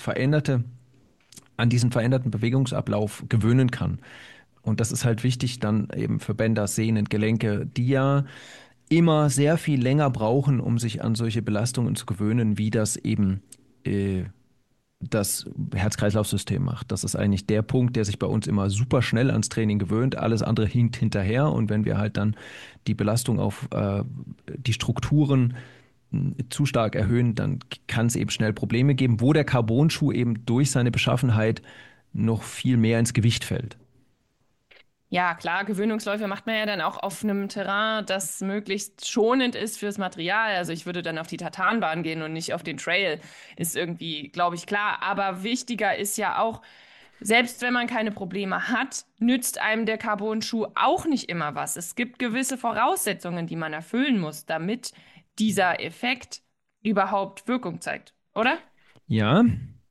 an diesen veränderten Bewegungsablauf gewöhnen kann. Und das ist halt wichtig dann eben für Bänder, Sehnen, Gelenke, die ja immer sehr viel länger brauchen, um sich an solche Belastungen zu gewöhnen, wie das eben äh, das Herz-Kreislauf-System macht. Das ist eigentlich der Punkt, der sich bei uns immer super schnell ans Training gewöhnt. Alles andere hinkt hinterher. Und wenn wir halt dann die Belastung auf die Strukturen zu stark erhöhen, dann kann es eben schnell Probleme geben, wo der Carbon-Schuh eben durch seine Beschaffenheit noch viel mehr ins Gewicht fällt. Ja, klar, Gewöhnungsläufe macht man ja dann auch auf einem Terrain, das möglichst schonend ist fürs Material. Also ich würde dann auf die Tartanbahn gehen und nicht auf den Trail, ist irgendwie, glaube ich, klar. Aber wichtiger ist ja auch, selbst wenn man keine Probleme hat, nützt einem der Carbon-Schuh auch nicht immer was. Es gibt gewisse Voraussetzungen, die man erfüllen muss, damit dieser Effekt überhaupt Wirkung zeigt, oder? Ja,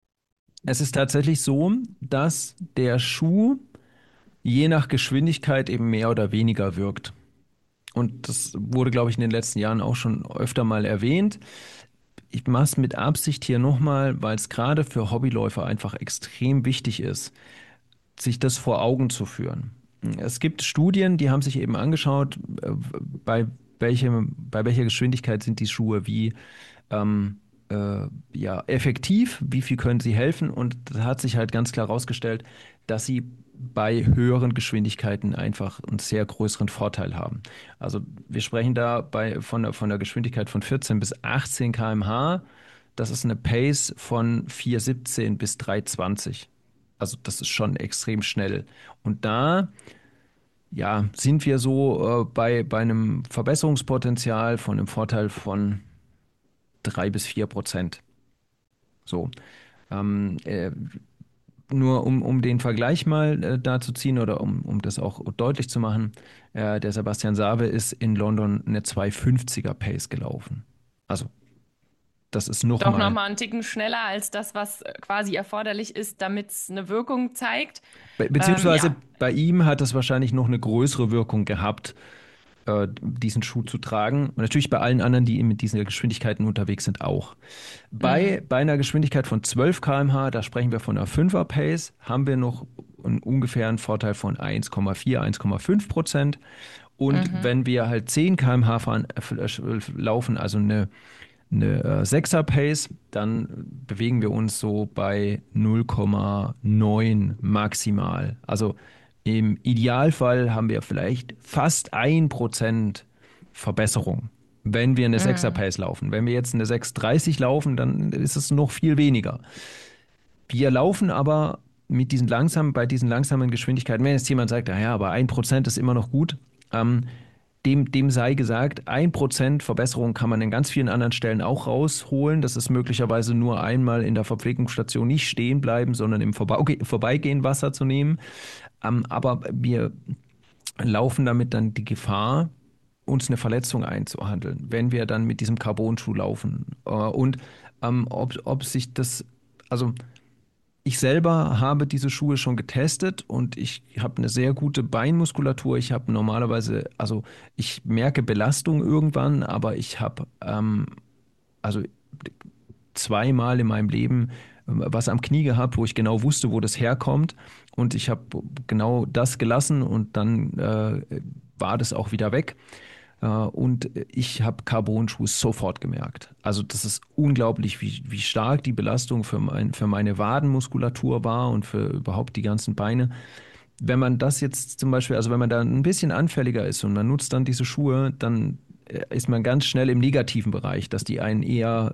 es ist tatsächlich so, dass der Schuh je nach Geschwindigkeit eben mehr oder weniger wirkt. Und das wurde, glaube ich, in den letzten Jahren auch schon öfter mal erwähnt. Ich mache es mit Absicht hier nochmal, weil es gerade für Hobbyläufer einfach extrem wichtig ist, sich das vor Augen zu führen. Es gibt Studien, die haben sich eben angeschaut, bei bei welcher Geschwindigkeit sind die Schuhe wie ähm, ja, effektiv, wie viel können sie helfen. Und da hat sich halt ganz klar herausgestellt, dass sie bei höheren Geschwindigkeiten einfach einen sehr größeren Vorteil haben. Also wir sprechen da von der Geschwindigkeit von 14 bis 18 km/h. Das ist eine Pace von 4,17 bis 3,20. Also das ist schon extrem schnell. Und da, ja, sind wir so bei einem Verbesserungspotenzial von einem Vorteil von 3 bis 4%. So. Ähm, äh, Nur um den Vergleich mal da zu ziehen oder um das auch deutlich zu machen, der Sebastian Sawe ist in London eine 2,50er Pace gelaufen. Also das ist Doch nochmal, nochmal einen Ticken schneller als das, was quasi erforderlich ist, damit es eine Wirkung zeigt. beziehungsweise Ja. bei ihm hat das wahrscheinlich noch eine größere Wirkung gehabt, diesen Schuh zu tragen. Und natürlich bei allen anderen, die mit diesen Geschwindigkeiten unterwegs sind, auch. Mhm. Bei einer Geschwindigkeit von 12 km/h, da sprechen wir von einer 5er Pace, haben wir noch einen ungefähren Vorteil von 1,4, 1,5%. Und Mhm. wenn wir halt 10 km/h laufen, also eine 6er Pace, dann bewegen wir uns so bei 0,9 maximal. Also im Idealfall haben wir vielleicht fast 1% Verbesserung, wenn wir eine 6er Mhm. Pace laufen. Wenn wir jetzt eine 6,30 laufen, dann ist es noch viel weniger. Wir laufen aber bei diesen langsamen Geschwindigkeiten, wenn jetzt jemand sagt, naja, aber 1% ist immer noch gut, dem sei gesagt, 1% Verbesserung kann man in ganz vielen anderen Stellen auch rausholen. Das ist möglicherweise nur einmal in der Verpflegungsstation nicht stehen bleiben, sondern im Vorbeigehen Wasser zu nehmen. Aber wir laufen damit dann die Gefahr, uns eine Verletzung einzuhandeln, wenn wir dann mit diesem Carbon-Schuh laufen. Und ob sich das, also ich selber habe diese Schuhe schon getestet und ich habe eine sehr gute Beinmuskulatur. Ich habe normalerweise, also ich merke Belastung irgendwann, aber ich habe also zweimal in meinem Leben was am Knie gehabt, wo ich genau wusste, wo das herkommt. Und ich habe genau das gelassen und dann war das auch wieder weg. Und ich habe Carbon-Schuhe sofort gemerkt. Also das ist unglaublich, wie stark die Belastung für meine Wadenmuskulatur war und für überhaupt die ganzen Beine. Wenn man das jetzt zum Beispiel, also wenn man da ein bisschen anfälliger ist und man nutzt dann diese Schuhe, dann ist man ganz schnell im negativen Bereich, dass die einen eher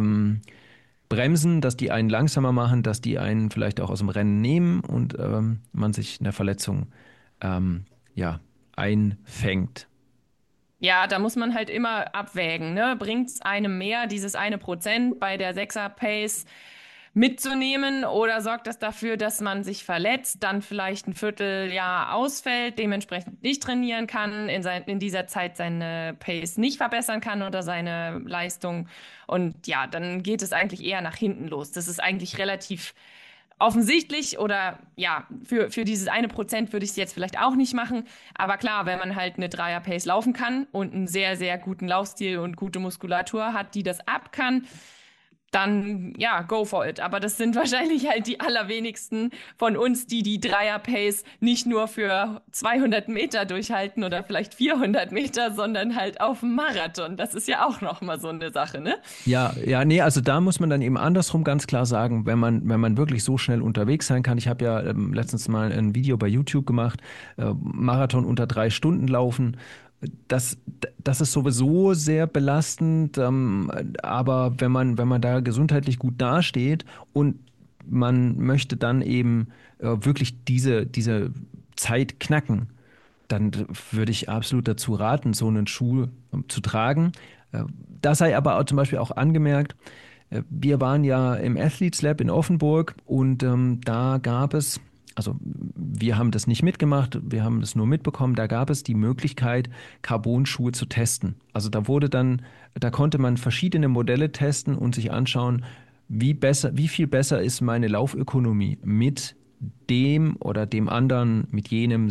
bremsen, dass die einen langsamer machen, dass die einen vielleicht auch aus dem Rennen nehmen und man sich eine Verletzung ähm, ja, einfängt. Ja, da muss man halt immer abwägen, ne? Bringt es einem mehr, dieses 1% bei der 6er-Pace mitzunehmen oder sorgt das dafür, dass man sich verletzt, dann vielleicht ein Vierteljahr ausfällt, dementsprechend nicht trainieren kann, in dieser Zeit seine Pace nicht verbessern kann oder seine Leistung. Und ja, dann geht es eigentlich eher nach hinten los. Das ist eigentlich relativ offensichtlich oder ja, für dieses 1% würde ich es jetzt vielleicht auch nicht machen. Aber klar, wenn man halt eine Dreier-Pace laufen kann und einen sehr, sehr guten Laufstil und gute Muskulatur hat, die das ab kann, dann ja, go for it. Aber das sind wahrscheinlich halt die allerwenigsten von uns, die die Dreier-Pace nicht nur für 200 Meter durchhalten oder vielleicht 400 Meter, sondern halt auf dem Marathon. Das ist ja auch noch mal so eine Sache, ne? Ja, ja, nee, also da muss man dann eben andersrum ganz klar sagen, wenn man wirklich so schnell unterwegs sein kann. Ich habe ja letztens mal ein Video bei YouTube gemacht, Marathon unter 3 Stunden laufen. Das, das ist sowieso sehr belastend, aber wenn man da gesundheitlich gut dasteht und man möchte dann eben wirklich diese Zeit knacken, dann würde ich absolut dazu raten, so einen Schuh zu tragen. Äh, Das sei aber auch zum Beispiel auch angemerkt, wir waren ja im Athletes Lab in Offenburg und da gab es, also wir haben das nicht mitgemacht, wir haben das nur mitbekommen, da gab es die Möglichkeit, Carbon-Schuhe zu testen. Also da konnte man verschiedene Modelle testen und sich anschauen, wie viel besser ist meine Laufökonomie mit dem oder dem anderen, mit jenem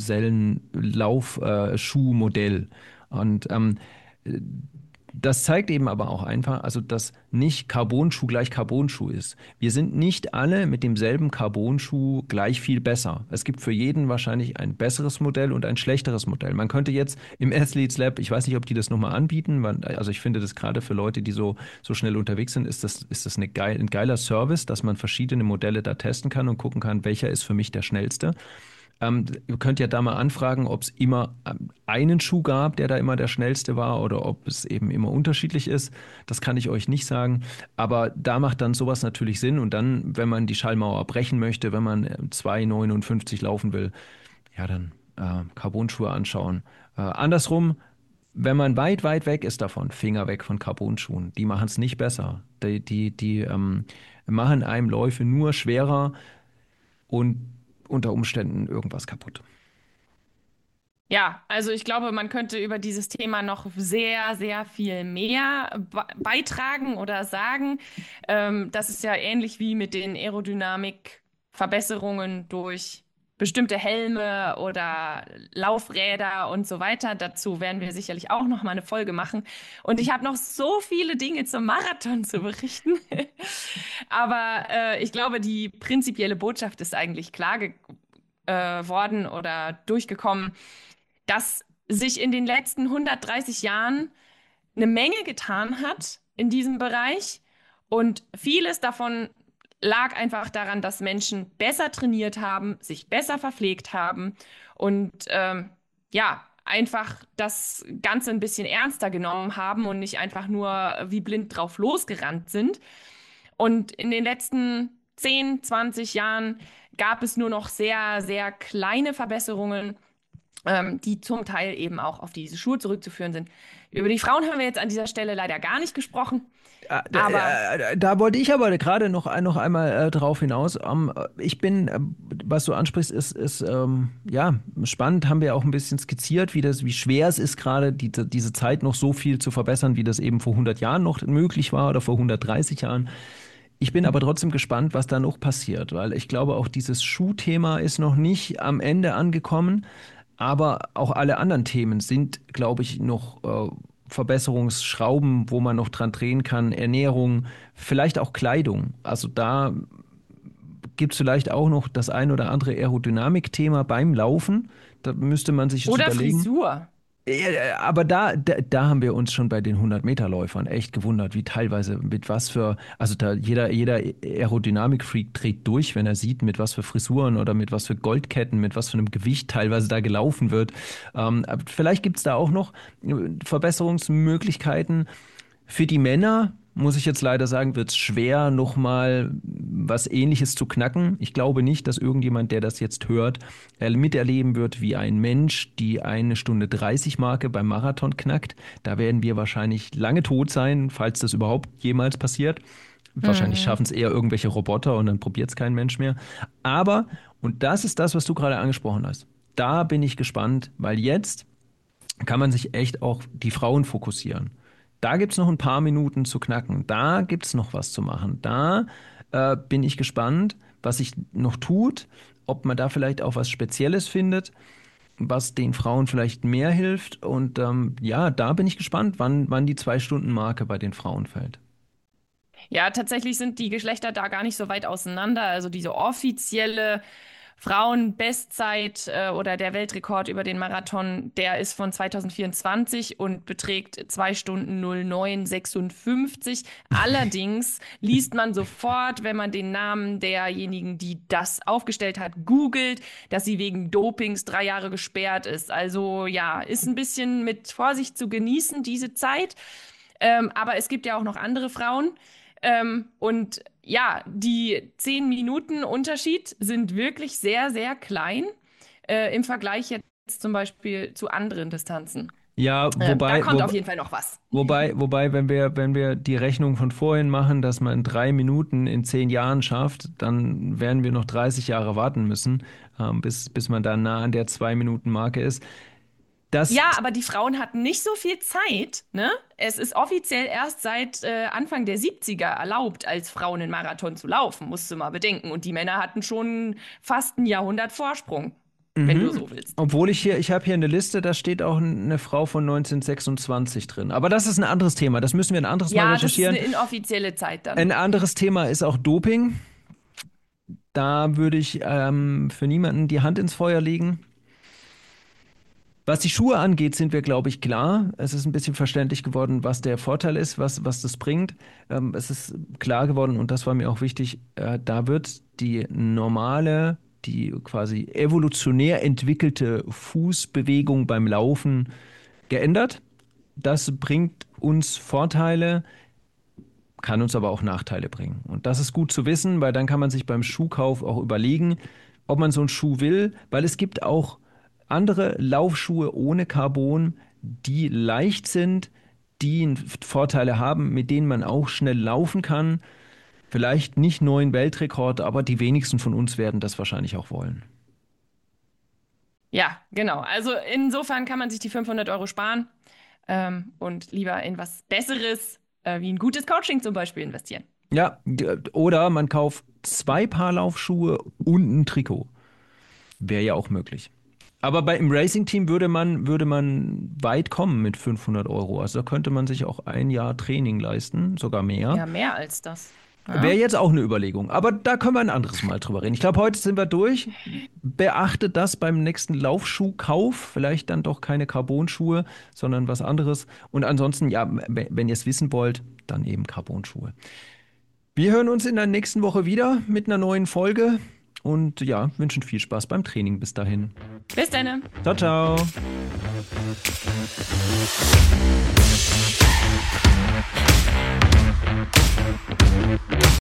Laufschuhmodell. Und das zeigt eben aber auch einfach, also dass nicht Carbon-Schuh gleich Carbon-Schuh ist. Wir sind nicht alle mit demselben Carbon-Schuh gleich viel besser. Es gibt für jeden wahrscheinlich ein besseres Modell und ein schlechteres Modell. Man könnte jetzt im Athletes Lab, ich weiß nicht, ob die das nochmal anbieten, also ich finde das gerade für Leute, die so schnell unterwegs sind, ist das ein geiler Service, dass man verschiedene Modelle da testen kann und gucken kann, welcher ist für mich der schnellste. Ihr könnt ja da mal anfragen, ob es immer einen Schuh gab, der da immer der schnellste war oder ob es eben immer unterschiedlich ist. Das kann ich euch nicht sagen. Aber da macht dann sowas natürlich Sinn. Und dann, wenn man die Schallmauer brechen möchte, wenn man 2,59 laufen will, ja, dann Carbon-Schuhe anschauen. Andersrum, wenn man weit weg ist davon, Finger weg von Carbon-Schuhen. Die machen es nicht besser. Die machen einem Läufe nur schwerer und unter Umständen irgendwas kaputt. Ja, also ich glaube, man könnte über dieses Thema noch sehr, sehr viel mehr beitragen oder sagen. Das ist ja ähnlich wie mit den Aerodynamikverbesserungen durch bestimmte Helme oder Laufräder und so weiter. Dazu werden wir sicherlich auch noch mal eine Folge machen. Und ich habe noch so viele Dinge zum Marathon zu berichten. Aber ich glaube, die prinzipielle Botschaft ist eigentlich klar geworden oder durchgekommen, dass sich in den letzten 130 Jahren eine Menge getan hat in diesem Bereich und vieles davon lag einfach daran, dass Menschen besser trainiert haben, sich besser verpflegt haben und ja, einfach das Ganze ein bisschen ernster genommen haben und nicht einfach nur wie blind drauf losgerannt sind. Und in den letzten 10, 20 Jahren gab es nur noch sehr, sehr kleine Verbesserungen die zum Teil eben auch auf diese Schuhe zurückzuführen sind. Über die Frauen haben wir jetzt an dieser Stelle leider gar nicht gesprochen. Da wollte ich aber gerade noch einmal drauf hinaus. Was du ansprichst, ist ja spannend, haben wir auch ein bisschen skizziert, wie schwer es ist, gerade diese Zeit noch so viel zu verbessern, wie das eben vor 100 Jahren noch möglich war oder vor 130 Jahren. Ich bin aber trotzdem gespannt, was da noch passiert, weil ich glaube, auch dieses Schuhthema ist noch nicht am Ende angekommen, aber auch alle anderen Themen sind, glaube ich, noch Verbesserungsschrauben, wo man noch dran drehen kann. Ernährung, vielleicht auch Kleidung. Also da gibt es vielleicht auch noch das ein oder andere Aerodynamik-Thema beim Laufen. Da müsste man sich jetzt Oder überlegen. Frisur. Ja, aber da haben wir uns schon bei den 100-Meter-Läufern echt gewundert, wie teilweise mit was für, also da jeder Aerodynamik-Freak dreht durch, wenn er sieht, mit was für Frisuren oder mit was für Goldketten, mit was für einem Gewicht teilweise da gelaufen wird. Vielleicht gibt es da auch noch Verbesserungsmöglichkeiten. Für die Männer, muss ich jetzt leider sagen, wird es schwer, nochmal was Ähnliches zu knacken. Ich glaube nicht, dass irgendjemand, der das jetzt hört, miterleben wird, wie ein Mensch die 1:30 Marke beim Marathon knackt. Da werden wir wahrscheinlich lange tot sein, falls das überhaupt jemals passiert. Wahrscheinlich schaffen es eher irgendwelche Roboter und dann probiert es kein Mensch mehr. Aber, und das ist das, was du gerade angesprochen hast, da bin ich gespannt, weil jetzt kann man sich echt auch die Frauen fokussieren. Da gibt es noch ein paar Minuten zu knacken. Da gibt es noch was zu machen. Da bin ich gespannt, was sich noch tut, ob man da vielleicht auch was Spezielles findet, was den Frauen vielleicht mehr hilft. Und ja, da bin ich gespannt, wann die 2-Stunden-Marke bei den Frauen fällt. Ja, tatsächlich sind die Geschlechter da gar nicht so weit auseinander. Also diese offizielle Frauenbestzeit oder der Weltrekord über den Marathon, der ist von 2024 und beträgt 2:09:56. Allerdings liest man sofort, wenn man den Namen derjenigen, die das aufgestellt hat, googelt, dass sie wegen Dopings 3 Jahre gesperrt ist. Also ja, ist ein bisschen mit Vorsicht zu genießen, diese Zeit. Aber es gibt ja auch noch andere Frauen. Und ja, die 10 Minuten Unterschied sind wirklich sehr, sehr klein im Vergleich jetzt zum Beispiel zu anderen Distanzen. Ja, Da kommt auf jeden Fall noch was. wobei, wenn wir die Rechnung von vorhin machen, dass man 3 Minuten in 10 Jahren schafft, dann werden wir noch 30 Jahre warten müssen, bis man da nah an der 2-Minuten-Marke ist. Ja, aber die Frauen hatten nicht so viel Zeit, ne? Es ist offiziell erst seit Anfang der 70er erlaubt, als Frauen einen Marathon zu laufen, musst du mal bedenken. Und die Männer hatten schon fast ein Jahrhundert Vorsprung, wenn du so willst. Obwohl ich habe hier eine Liste, da steht auch eine Frau von 1926 drin. Aber das ist ein anderes Thema, das müssen wir ein anderes Mal recherchieren. Ja, das ist eine inoffizielle Zeit dann. Ein anderes Thema ist auch Doping. Da würde ich für niemanden die Hand ins Feuer legen. Was die Schuhe angeht, sind wir, glaube ich, klar. Es ist ein bisschen verständlich geworden, was der Vorteil ist, was das bringt. Es ist klar geworden, und das war mir auch wichtig, da wird die quasi evolutionär entwickelte Fußbewegung beim Laufen geändert. Das bringt uns Vorteile, kann uns aber auch Nachteile bringen. Und das ist gut zu wissen, weil dann kann man sich beim Schuhkauf auch überlegen, ob man so einen Schuh will, weil es gibt auch andere Laufschuhe ohne Carbon, die leicht sind, die Vorteile haben, mit denen man auch schnell laufen kann. Vielleicht nicht neuen Weltrekord, aber die wenigsten von uns werden das wahrscheinlich auch wollen. Ja, genau. Also insofern kann man sich die 500 Euro sparen und lieber in was Besseres, wie ein gutes Coaching zum Beispiel, investieren. Ja, oder man kauft 2 Paar Laufschuhe und ein Trikot. Wäre ja auch möglich. Aber im Racing-Team würde man weit kommen mit 500 Euro. Also da könnte man sich auch ein Jahr Training leisten, sogar mehr. Ja, mehr als das. Ja. Wäre jetzt auch eine Überlegung. Aber da können wir ein anderes Mal drüber reden. Ich glaube, heute sind wir durch. Beachtet das beim nächsten Laufschuhkauf. Vielleicht dann doch keine Carbon-Schuhe, sondern was anderes. Und ansonsten, ja, wenn ihr es wissen wollt, dann eben Carbon-Schuhe. Wir hören uns in der nächsten Woche wieder mit einer neuen Folge. Und ja, wünschen viel Spaß beim Training bis dahin. Bis dann. Ciao, ciao.